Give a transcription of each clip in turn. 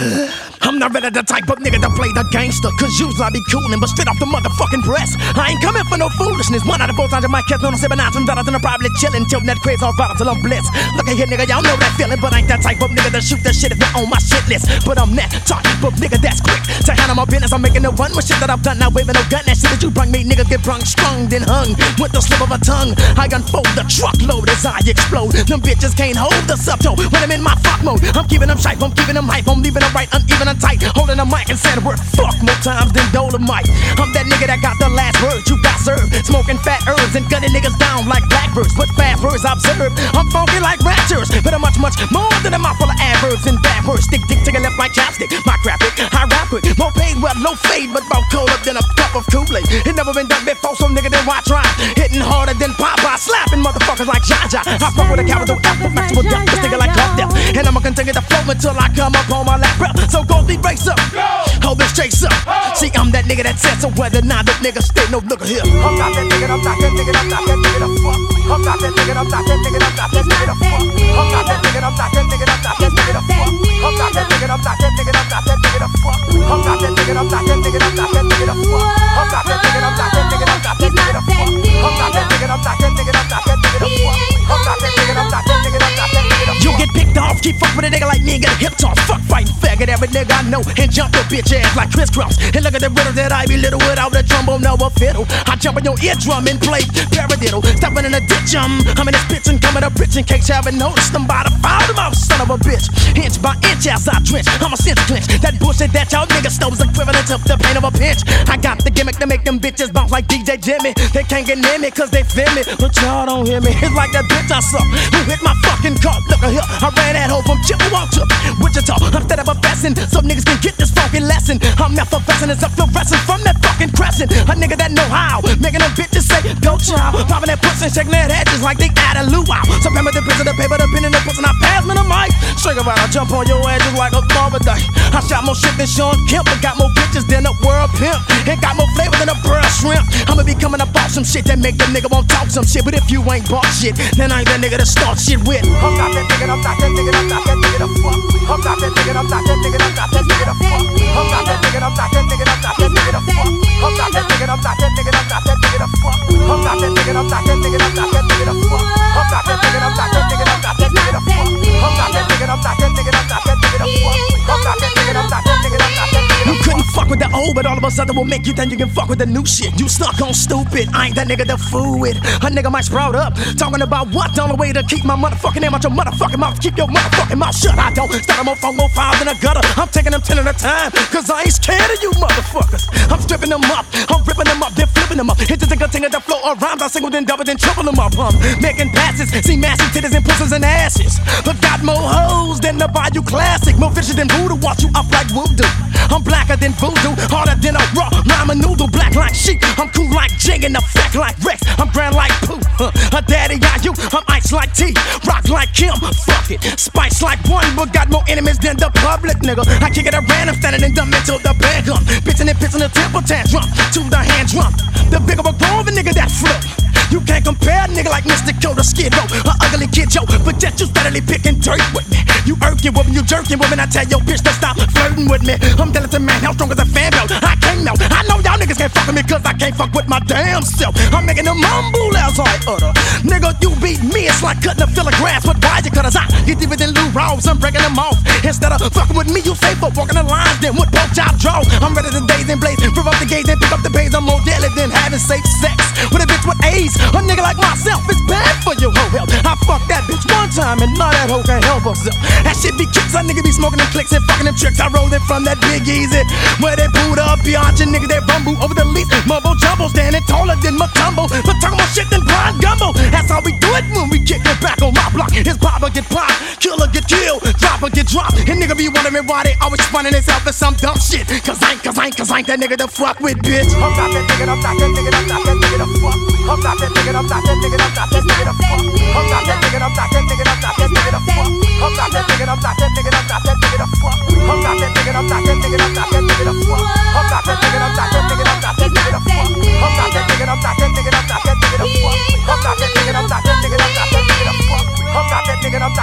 I'm not really the type of nigga to play the gangster, cause usually I be coolin', but straight off the motherfucking press. I ain't coming for no foolishness. 1 out of 4 times I might catch on 7 items out, and I'm probably chillin' till that craze all bottle till I'm blessed. Look at here, nigga, y'all know that feeling, but I ain't that type of nigga to shoot that shit if you're on my shit list. But I'm that type of nigga that's quick to handle my business. I'm making a run with shit that I've done, not waving no gun. That shit that you brung me, niggas get brung, strung, then hung with the slip of a tongue. I unfold the truckload as I explode. Them bitches can't hold the subtoe when I'm in my fuck mode. I'm keeping them hype, I'm keeping them hype, I'm leaving them right, uneven and tight, holding the mic and saying the word fuck more times than Dolomite. I'm that nigga that got the last word, you got served. Smoking fat herbs and gunning niggas down like blackbirds. But fast words observed, I'm funky like raptors, but I'm much, much more than a mouth full of adverbs and bad words. Stick dick to your left, my chapstick, my crap it, I rap it. More paid, well, low fade, but about cold up than a cup of Kool-Aid. It never been done before, so nigga then why try? Hitting harder than Popeye, slapping motherfuckers like Jaja. I fuck with a capital F, with maximal depth, this nigga like Club Death. And I'ma continue to flow until I come up on my lap, bro. So go deep, race up, hold this chase up. See, I'm that nigga that said so, whether or not the nigga stay, no look here. I'm not that nigga, I'm not that nigga, I'm not that nigga to fuck. I'm not that nigga, I'm not that nigga, I'm not that nigga to fuck. I'm not that nigga, I'm not that nigga, I'm not that nigga to fuck. I'm not that nigga, I'm not that nigga, I'm not that nigga to fuck. I'm not that nigga, I'm not that nigga, I'm not that nigga to fuck. I'm not that nigga, I'm not that nigga, I'm not that nigga to fuck. I'm not that nigga, I'm not that nigga, I'm not that nigga to fuck. I'm not that nigga, I'm not that nigga, I'm not that nigga to fuck. You get picked off, keep fuck with a nigga like me and get a hip toss. Fuck fighting faggot, every nigga I know, and jump your bitch ass like crisscross. And look at the riddle that I be little without a trombone, no a fiddle. I jump on your eardrum and play paradiddle. Stop in a ditch, I'm in this bitch and coming up rich in case you haven't noticed. I'm by the foul them out, son of a bitch. Inch by inch as I drench, I'm a cinch clinch. That bullshit that y'all niggas stole is equivalent to the pain of a pinch. I got the gimmick to make them bitches bounce like DJ Jimmy. They can't get near me cause they feel me, but y'all don't hear me. It's like that bitch I saw who hit my fucking car. Look at here, I ran that hoe from Chippewa to Wichita. Instead of a fashion, so niggas can get this funky lesson. I'm effervescent as a fluorescent from that fucking crescent. A nigga that know how, making them bitches say, go child. Popping that pussy and shaking their head just like they add a luau. So pay me the piece of the paper, the pen and the pussy, and I pass me the mic. Straight about, I jump on your ass just like a barber day. I shot more shit than Sean Kemp, but got more bitches than a world pimp. And got more flavor than a pearl shrimp. I'ma be coming up off some shit that make the nigga won't talk some shit. But if you ain't bought shit, then I ain't that nigga to start shit with. I'm not that nigga, I'm not that nigga, I'm not that nigga to fuck. I'm not that nigga, I'm not that nigga, I'm not that nigga to fuck. I'm not that nigga, I'm not that nigga, I'm not that nigga to fuck. I'm not that nigga, I'm not that nigga, I'm not that nigga to fuck. I'm not that nigga, I'm not that nigga, I'm not that nigga to fuck. I'm not that nigga, I'm not that nigga, I'm not that nigga to fuck. I'm not that nigga, I'm not that nigga, I'm not that nigga to fuck. I'm not that nigga, I'm not that nigga, I'm not that nigga. You couldn't fuck with the old, but all of a sudden will make you think you can fuck with the new shit. You stuck on stupid, I ain't that nigga to fool with. A nigga might sprout up, talking about what? The only way to keep my motherfucking name out your motherfucking mouth. Keep your motherfucking mouth shut. I don't start more phone, more files in the gutter. I'm taking them 10 at a time, cause I ain't scared of you motherfuckers. I'm stripping them up, I'm ripping them up, then flipping them up. Hit the thing at the floor of rhymes, I single, then double, then triple them up. Making passes, see massive titties and pussies and asses. But got more hoes than the Bayou Classic. More fishy than voodoo, watch you up like voodoo. I'm blacker than voodoo, harder than a raw ramen noodle. Black like sheep, I'm cool like Jing and effect like Rex. I'm grand like poo, a daddy got you. I'm ice like tea, rock like Kim. Fuck it, spice like one, but got more enemies than the public, nigga. I kick it around, I'm standing in the middle of the band come. Bitchin' and pissing the temple tantrum to the hand drum. The bigger a grown, the nigga that flip. You can't compare a nigga like Mr. Kyo to Skid Row, a ugly kid, yo, but yet you steadily picking dirt with me. You irking with me, you jerking with me, I tell your bitch to stop flirting with me. I'm delicate man, how strong as a fan belt, I can't melt. I know y'all niggas can't fuck with me cause I can't fuck with my damn self. I'm making them mumble as I utter. Nigga, you beat me, it's like cutting a fill of grass, but why you cut us out? Get deeper than Lou Rawls, I'm breaking them off. Instead of fucking with me, you faithful, walking the lines, then what pork chop draw. I'm ready to daze and blaze, rev up the gaze and pick up the bass. I'm more deadly than having safe sex with a bitch with AIDS. A nigga like myself is bad for your hoe health. I fuck that bitch one time and now that hoe can't help herself. That shit be kicks, that nigga be smoking them clicks and fucking them tricks. I roll it from that Big Easy, where they boot up, Bianchi nigga, they rumble over the least. Mumbo jumbo, standing taller than Matumbo, but talking about shit than Brian Gumbo. That's how we do it when we kick it back on my block. His popper get popped, killer get killed, dropper get dropped. And nigga be wondering why they always funning himself for some dumb shit. Cause I ain't that nigga to fuck with, bitch. I'm not that nigga, I'm not that nigga, I'm not that nigga to fuck. I'm not that nigga, I'm not that nigga, I'm not that nigga to fuck. I'm not that nigga, I'm not that nigga, I'm not that nigga to fuck. I'm not that nigga, I'm not that nigga, I'm not that nigga to fuck. I'm not that nigga, I'm not that nigga, I'm not that nigga to fuck. I'm not that nigga, I'm not that nigga, I'm not that nigga to fuck. I'm not that nigga, I'm not that nigga, I'm not that nigga to fuck. I'm not that nigga, I'm not that nigga, I'm not that nigga to fuck. I'm not that nigga, I'm not that nigga,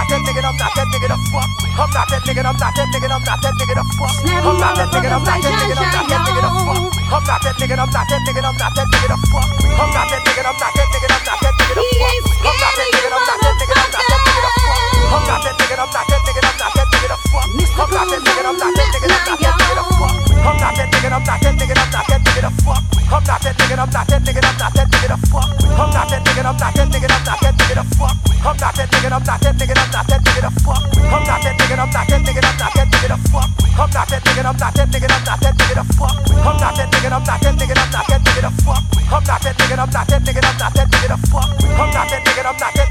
I'm not that nigga to fuck with. I'm not that nigga, I'm not that nigga, I'm not that nigga to fuck with. I'm not that nigga, I'm not that nigga, I'm not that nigga to fuck with. I'm not that nigga, I'm not that nigga, I'm not that nigga to fuck with. I'm not that nigga, I'm not that nigga, I'm not that nigga to fuck with. I'm not that nigga, I'm not that nigga, I'm not that nigga to fuck with. I'm not that nigga, I'm not that nigga, I'm not that nigga to fuck with. I'm not that nigga, I'm not that nigga, I'm not that nigga to fuck with. I'm not that nigga, I'm not that nigga, I'm not that nigga to fuck with. I'm not that nigga, I'm not that nigga, I'm not that nigga to fuck with. I'm not that nigga, I'm not that nigga, I'm not that nigga to fuck with. I'm not that nigga, I'm not that nigga, I'm not that nigga to fuck with. I'm not that nigga, I'm not that nigga, I'm not that nigga to fuck with. I'm not that nigga, I'm not that nigga, I'm not that nigga to fuck with. I'm not that nigga, I'm not that nigga, I'm not that nigga to fuck with. I'm not that nigga, I'm not that nigga, I'm not that nigga to fuck with. I'm not that nigga, I'm not that